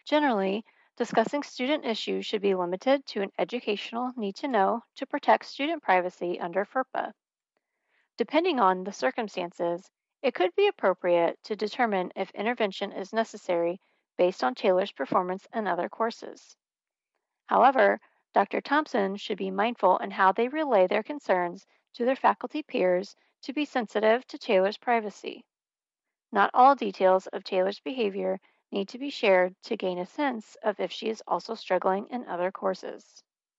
Generally, discussing student issues should be limited to an educational need to know to protect student privacy under FERPA. Depending on the circumstances, it could be appropriate to determine if intervention is necessary based on Taylor's performance in other courses. However, Dr. Thompson should be mindful in how they relay their concerns to their faculty peers to be sensitive to Taylor's privacy. Not all details of Taylor's behavior need to be shared to gain a sense of if she is also struggling in other courses.